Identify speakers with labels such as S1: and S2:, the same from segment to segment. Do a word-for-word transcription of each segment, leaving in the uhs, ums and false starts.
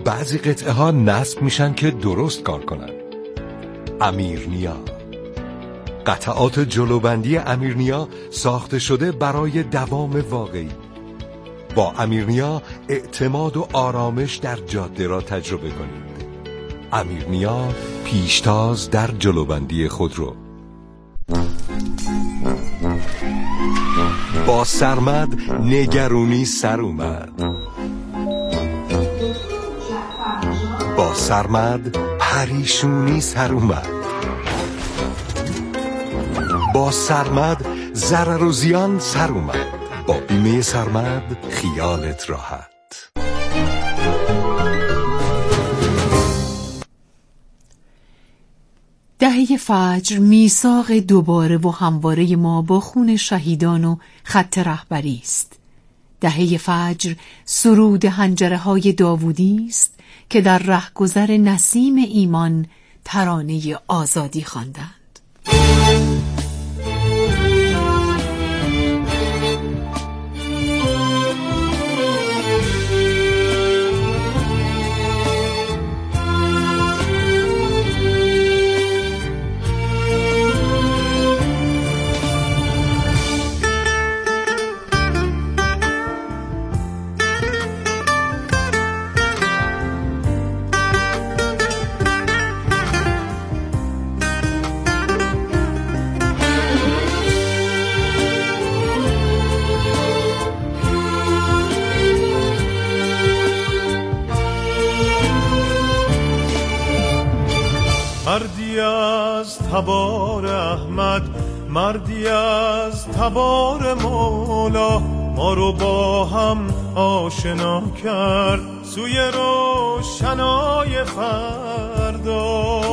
S1: بعضی قطعه ها نصب میشن که درست کار کنن. امیرنیا، قطعات جلوبندی امیرنیا ساخته شده برای دوام واقعی. با امیرنیا اعتماد و آرامش در جاده را تجربه کنید. امیرنیا، پیشتاز در جلوبندی خودرو. با سرمد نگرونی سر اومد. با سرمد پریشونی سر اومد. با سرمد ضرر و زیان سر اومد. با بیمه سرمد خیالت راحت.
S2: دهه فجر میثاق دوباره و همواره ما با خون شهیدان و خط رهبری است. دهه فجر سرود حنجره های داوودی است که در رهگذر نسیم ایمان ترانه آزادی خواندند.
S3: مردی از تبار احمد، مردی از تبار مولا، ما رو با هم آشنا کرد سوی روشنای فردا.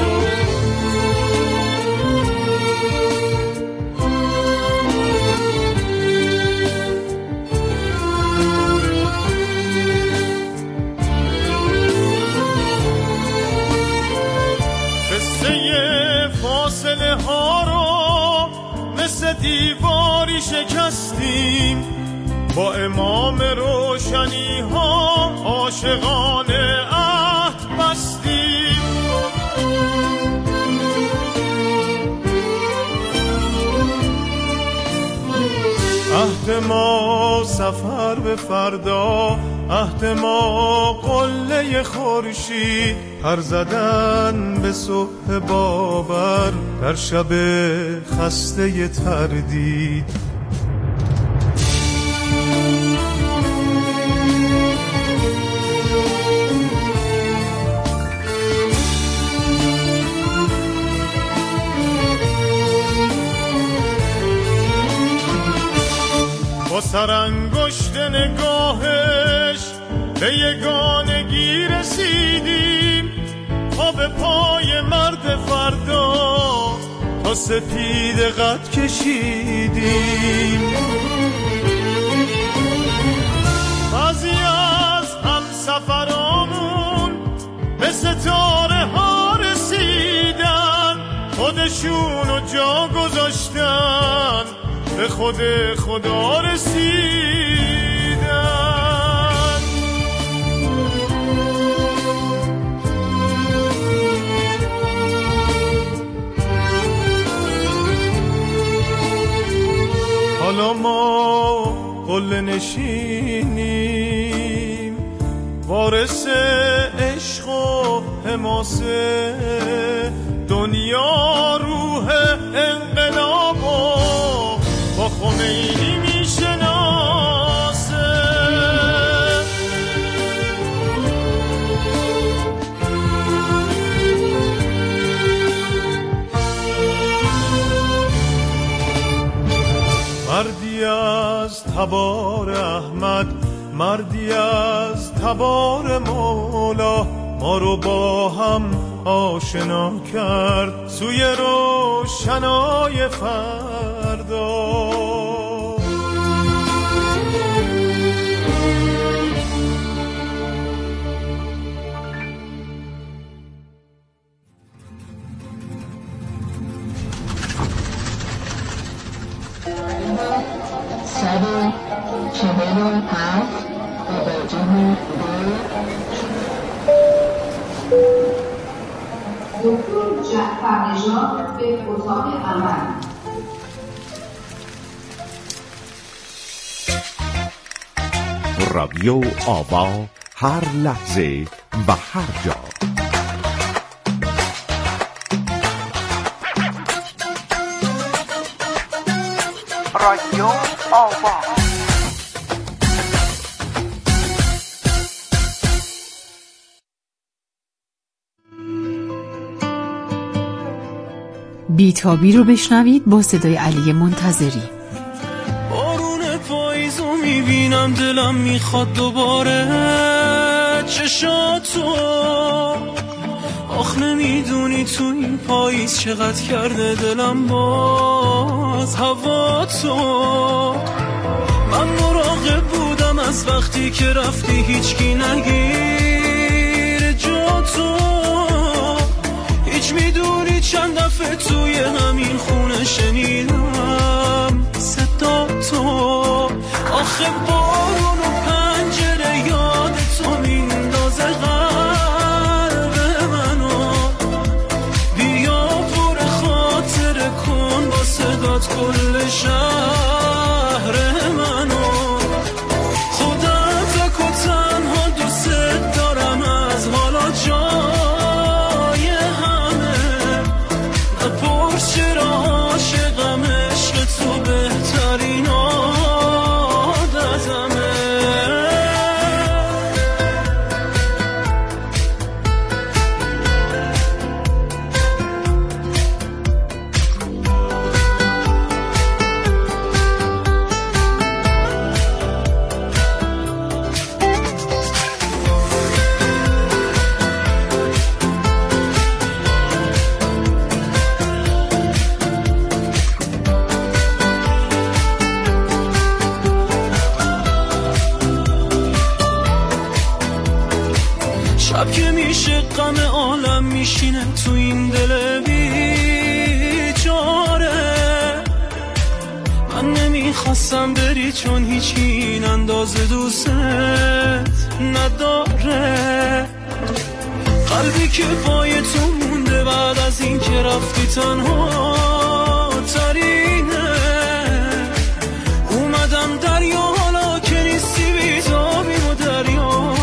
S3: فاصله ها رو مثل دیواری شکستیم، با امام روشنی ها عاشقانه عهد بستیم. عهد ما سفر به فردا، عهد ما قله خورشید، پر زدن به صبح باور در شب خسته تردید. با سرانگشت نگاهش به یگانگی رسیدیم، پا به پای مرد فردا تا سپید قد کشیدیم. بعضی از هم سفرامون به ستاره ها رسیدن، خودشونو جا گذاشتن، به خود خدا رسیدن. حالا ما قله نشینیم، وارث عشق و حماسه، دنیا روح انقلاب با خمینی میشناسه. مردی از تبار احمد، مردی از تبار مولا، ما رو با هم آشنا کرد سوی روشنای فردا.
S4: سر چهل و هفت توجه دو دکتر جعفرنژاد به اتاق عمل.
S5: رادیو آوا، هر لحظه و هر جا. رادیو آوا.
S2: بیتابی رو بشنوید با صدای علی منتظری.
S3: بارون پاییزو میبینم، دلم میخواد دوباره چشاتو. آخ نمیدونی تو این پاییز چقدر کرده دلم باز هوا تو. من مراقب بودم از وقتی که رفتی هیچکی نگیر جا تو. هیچ میدونی چند دفعه توی همین خونه شنیدم صدا تو. آخه بارون و پنجره یاد تو میندازه قلب منو. بیا پر خاطر کن با صدات کل شهر منو. خودم تک و تنها دوست دارم از حالا جای همه. نپرس چرا عاشقم، عشق تو بهترین عادتمه. شب که میشه غم عالم میشینه تو این دل بیچاره. من نمیخواستم بری چون هیچ این اندازه دوست نداره. قلبی که پای تو مونده بعد از این که رفتی تنها ترینه. اومدم دریا حالا که نیستی بیتابیم و دریا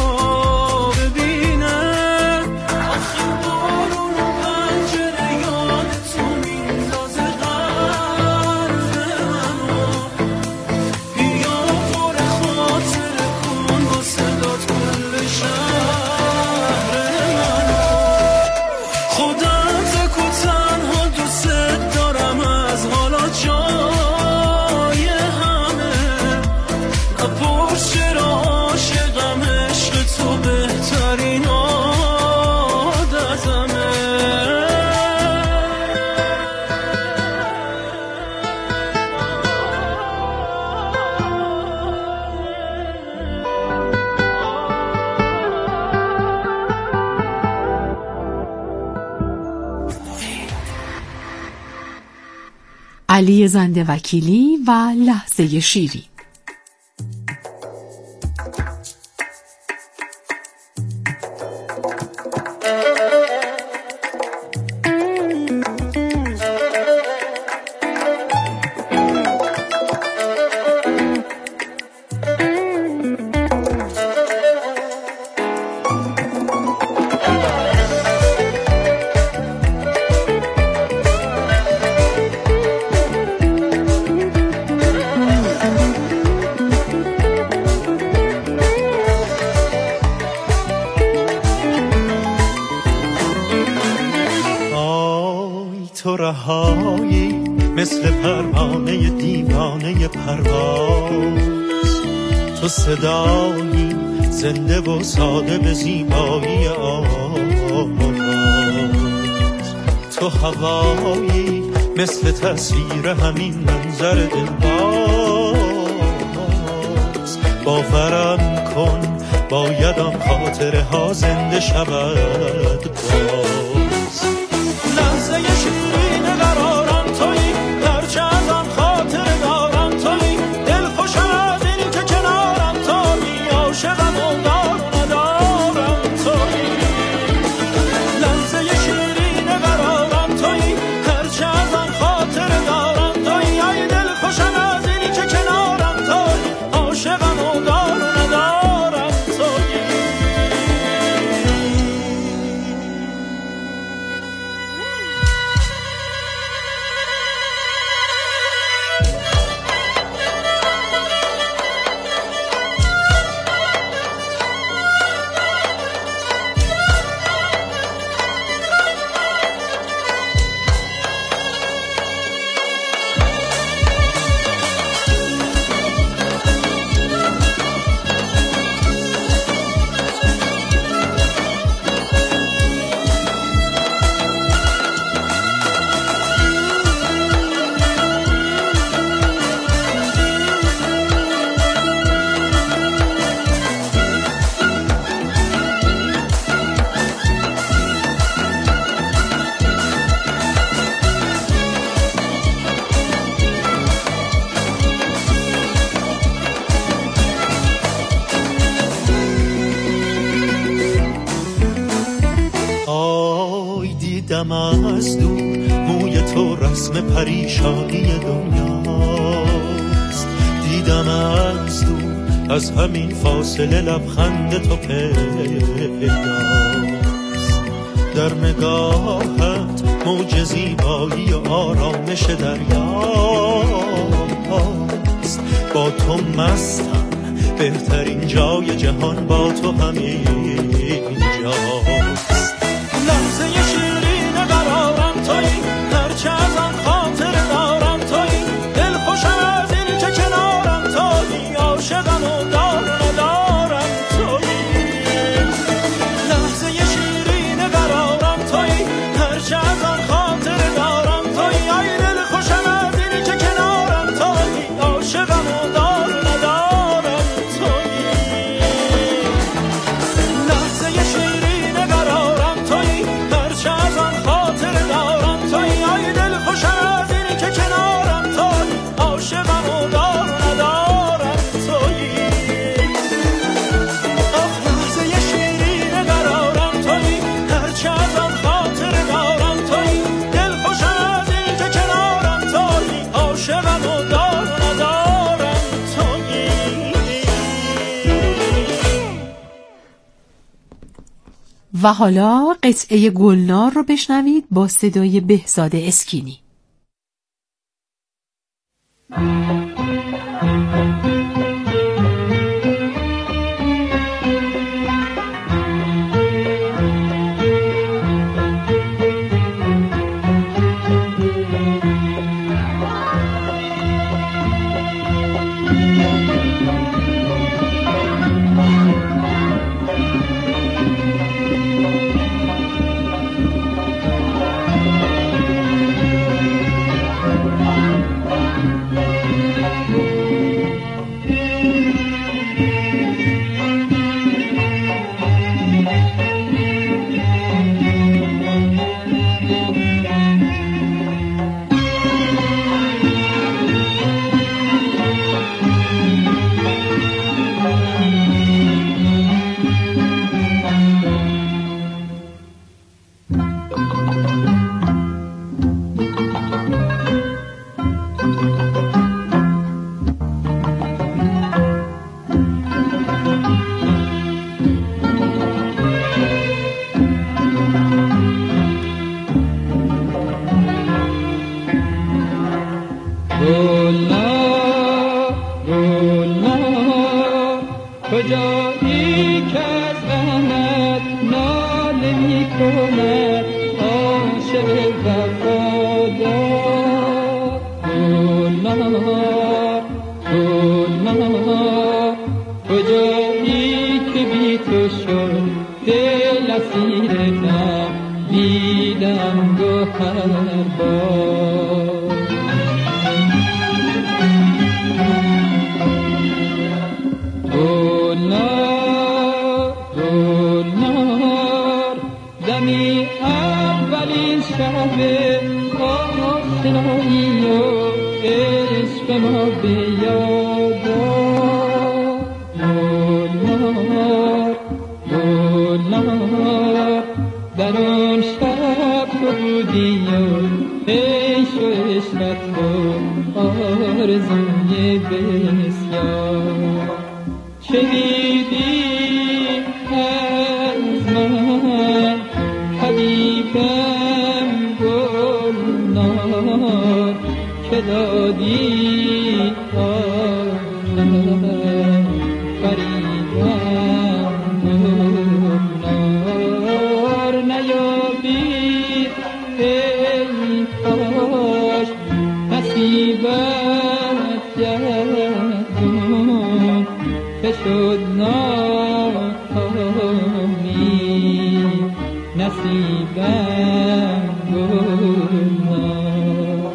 S2: علی زنده وکیلی و لحظه شیرین.
S3: تو رهایی مثل پروانه دیوانه پرواز. تو صدایی زنده و ساده به زیبایی آواز. تو هوایی مثل تصویر همین منظر دلباز. باورم کن بایدم خاطره ها زنده شود باز. لحظه شیرین قرارم تویی، هرچه ازم خاطر دارم تویی. دل خوشم از این که کنارم تویی، عاشقم و دار ندارم تویی. لحظه شیرین دیدم از دور موی تو رسم پریشانی دنیاست، دیدم از دور از همین فاصله لبخند تو پیداست، در نگاهت موج زیبایی و آرامش دریاست، با تو مستم بهترین جای جهان با تو همین جاست، لحظه شیرین قرارم تویی، هرچه ازم خاطر دارم تویی، دل خوشم از این که کنارم تویی، عاشقم و دار ندارم تویی، لحظه شیرین قرارم تویی، هرچه ازم خاطر دارم تویی، ای دل خوشم از این که کنارم تویی، عاشقم و دار ندارم تویی، لحظه شیرین قرارم تویی، هرچه ازم خاطر دارم تویی، ای دل خوشم از این که کنارم تویی، عاشقم و دار ندارم تویی، آخ لحظه شیرین قرارم تویی، هرچه ازم خاطر دارم تویی، دل خوشم از این که کنارم تویی، عاشقم و دار ندارم تویی.
S2: و حالا قطعه گلنار رو بشنوید با صدای بهزاد اسکینی.
S6: گلنار گلنار کجایی که از غمت ناله می کند عاشق وفادار، گلنار گلنار کجایی که بی تو شد دل اسیر غم دیدم گوهر بار، گلنار گلنار دمی اولین شب آشنایی و عشق ما به یاد آر، گلنار گلنار در آن شب تو بودی و عیش و عشرت و آرزوی بسیار، شنیدی از من حبیبم گلنار که دادی آخر فریدم گلنار، نیابی ای کاش نصیبت گردون که شد ناکامی نصیبم گلنار.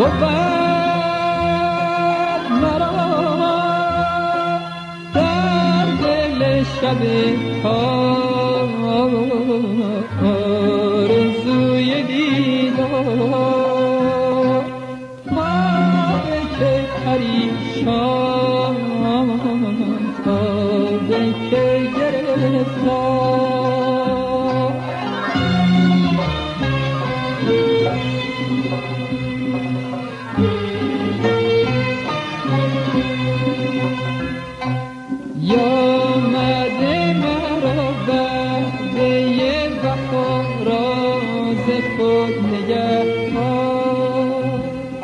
S6: بود مرا در لب آرزوی دیدار ما که پریشان تا به که گرفتار یا مده مرا بعده وفا راز خود نگهدار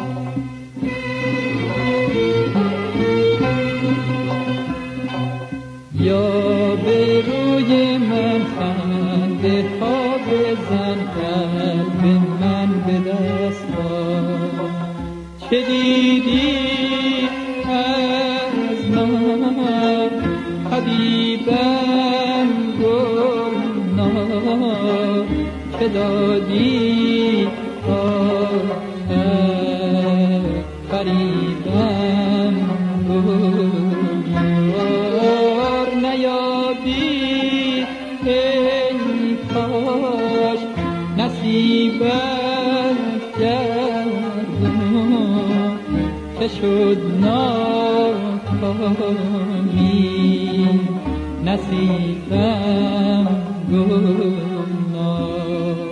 S6: یا به روی من خنده ها بزن قلب من به دست آر چه دیدی از من حبیبم گلنار که دادی آخر فریبم گلنار نیابی ای کاش نصیبت گردم که شد ناکامی نصیبم گلنار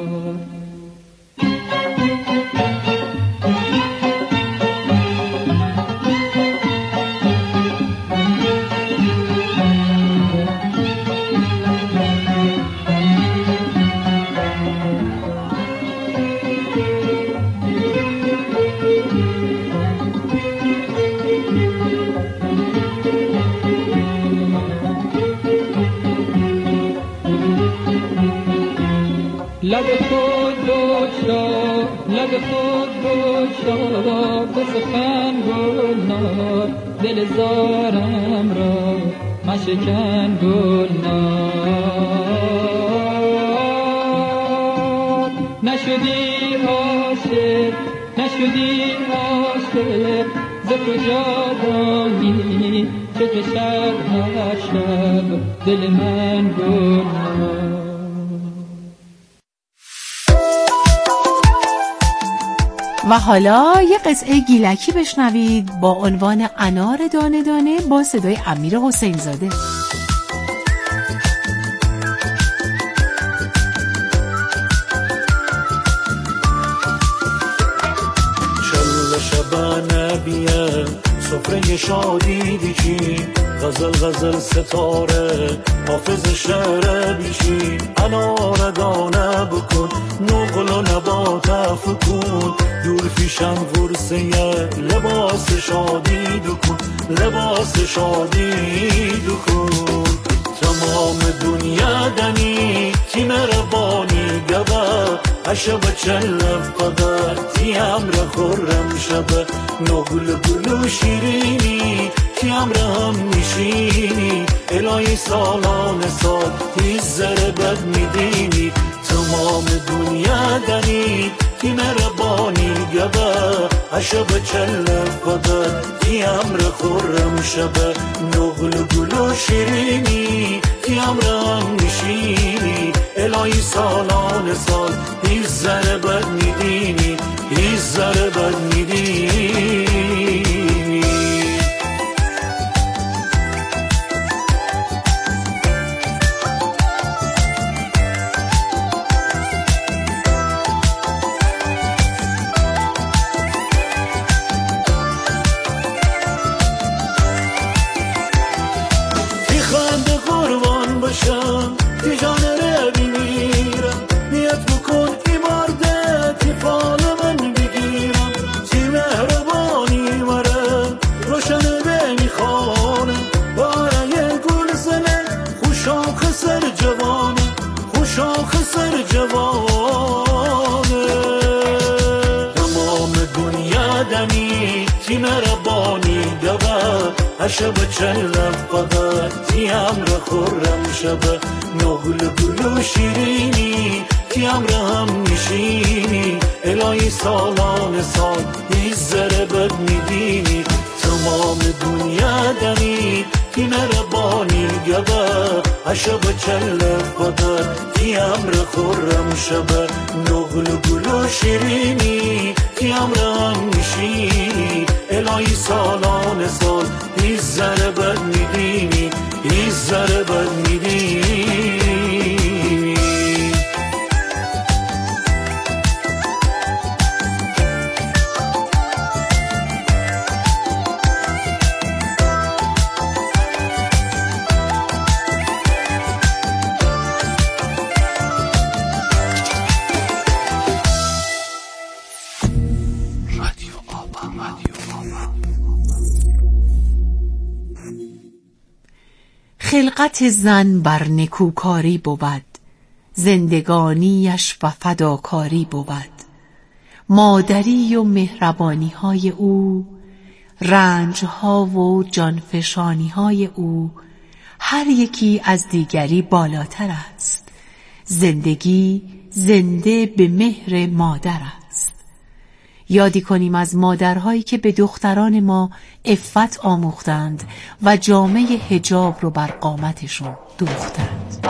S6: لب خود بگشا لب خود بگشا به سخن گلنار دل زارم را مشکن گلنار نشدی عاشق نشدی عاشق ز کجا دانی که کشد هر شب دل من گلنار.
S2: و حالا یه قطعه گیلکی بشنوید با عنوان انار دانه دانه با صدای امیر حسین زاده.
S3: شل شبانه بیه سفره شادی دیچین غزل غزل ستاره حافظ شعر بیشین انار دانه بکن نقل و نبات فکون دور پیشم ورسه لباس شادی دکن لباس شادی دکن تمام دنیا دنی تیم ربانی گبه عشب چلف قدر تی امر خورم شبه نقل گلو شیرینی تی امر هم نشینی الهی سالان سال تی زر بد میدینی تمام دنیا دنی تیم ربانی گبه عشب چلف قدر تی امر خورم شبه نقل گلو شیرینی تی امر هم نشینی الهی سالان سال هیچ ذره بد میدینی هیچ ذره بد میدینی. تی خنده قربان باشم تی جان رو بمیرم نیت بکن ای مرده تی فال من بگیرم تی مهربانی مرم روشن بمیخانم باره گل زنه خوشاخ سر جوانه خوشاخ سر جوانه تمام دنیا دنی تی مهربانی گوه عشب چلف قدر تی امر خورم شبه نقل گلو شیرینی تی امر هم نشینی الهی سالان سال هیچ ذره بد میدینی تمام دنیا دنی تی مهربانی گوه عشق چله بدر کی امر خورم شبه نقل گل و شیرینی کی امر همیشینی الهی سالان سال هیچ ذره بد میدینی هیچ ذره بد میدینی.
S2: خلقت زن بر نکوکاری بود، زندگانیش و فداکاری بود. مادری و مهربانی های او، رنج ها و جانفشانی های او، هر یکی از دیگری بالاتر است. زندگی زنده به مهر مادر است. یادی کنیم از مادرهایی که به دختران ما عفت آموختند و جامه حجاب رو بر قامتشون دوختند.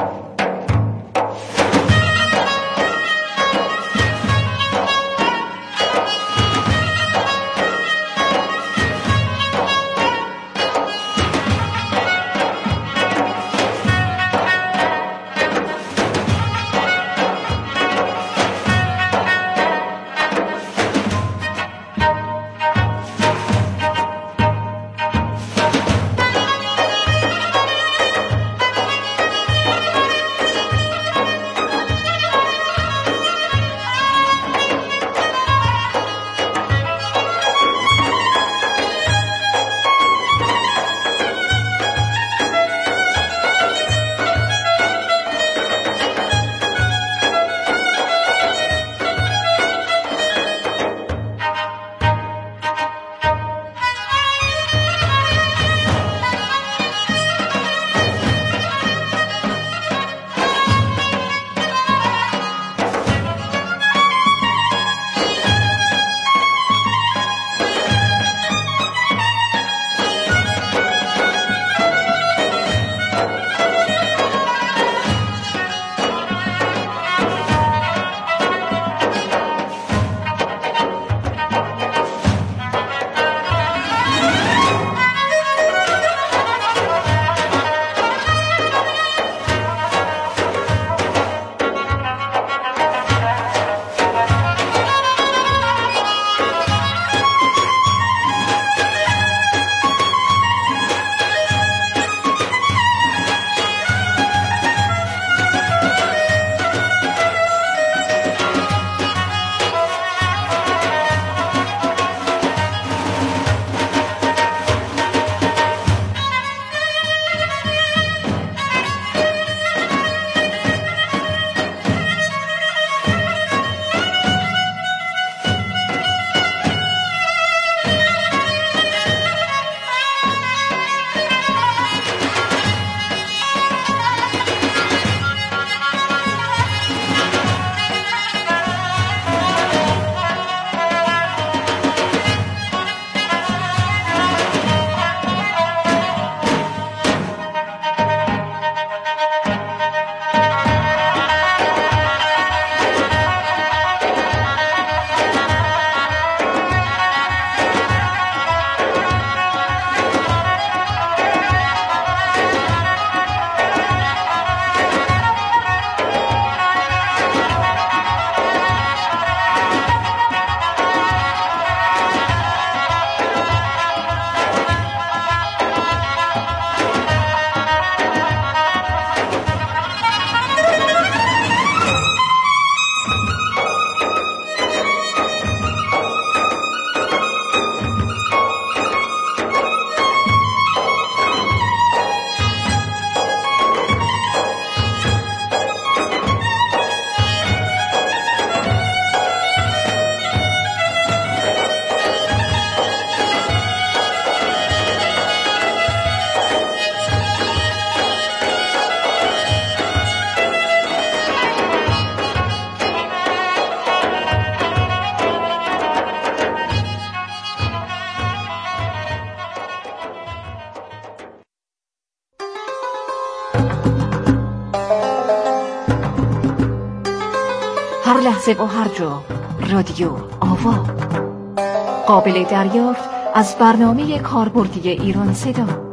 S7: لحظه و هر جا رادیو آوا. قابل دریافت از برنامه کاربردی ایران صدا.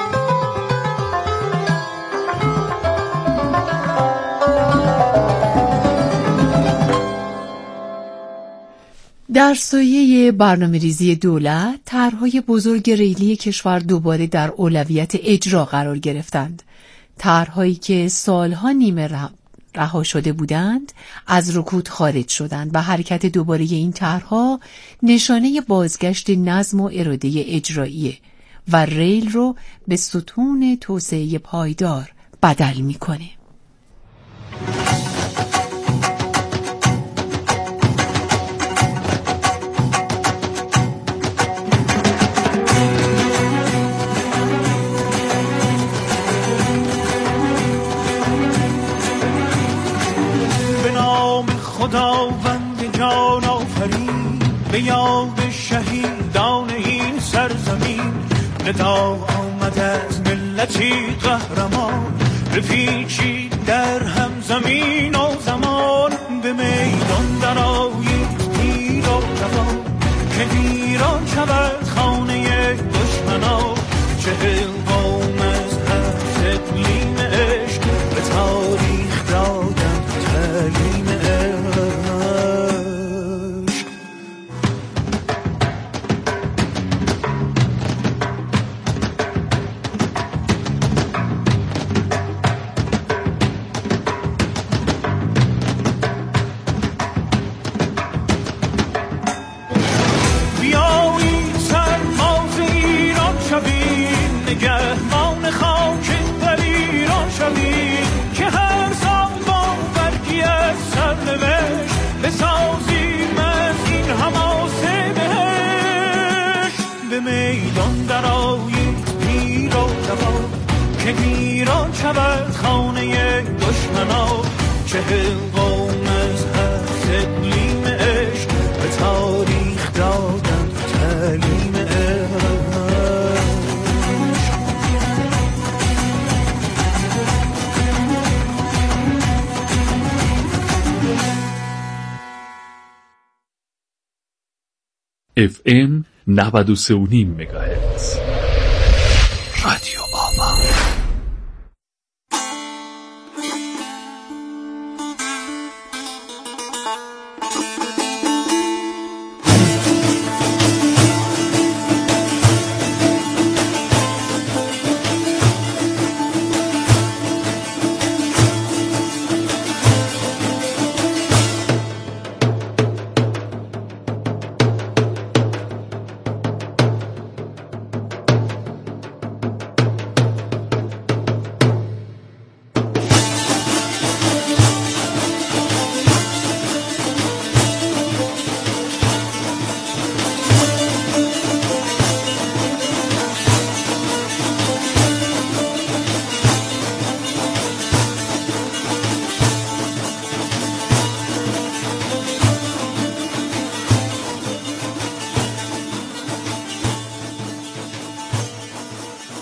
S2: در سایه برنامه‌ریزی دولت، طرح‌های بزرگ ریلی کشور دوباره در اولویت اجرا قرار گرفتند. طرح‌هایی که سالها نیمه رها شده بودند، از رکود خارج شدند و حرکت دوباره این طرح‌ها نشانه بازگشت نظم و اراده اجراییه و ریل رو به ستون توسعه پایدار بدل می‌کنه.
S3: خداوند جان آفرین، به یاد شهیدان این سرزمین، ندا آمد از ملتی قهرمان، بپیچید در هم زمین و زمان، به میدان درآیید پیر و جوان، که ویران شود خانه دشمنان. چهل قوم از هر اقلیم عشق به تاریخ دادند تعلیم عشق. بیایید سرباز ایران شوید، نگهبان خاک در ایران شوید، که هر سال با برگی از سرنوشت بسازیم از این حماسه بهشت. به میدان درآیید پیر و جوان، که ویران شود خانه دشمنان. چهل قوم از هر اقلیم عشق به تاریخ دادند تعلیم عشق.
S8: اف ام نود و سه و نیم مگاهرتز.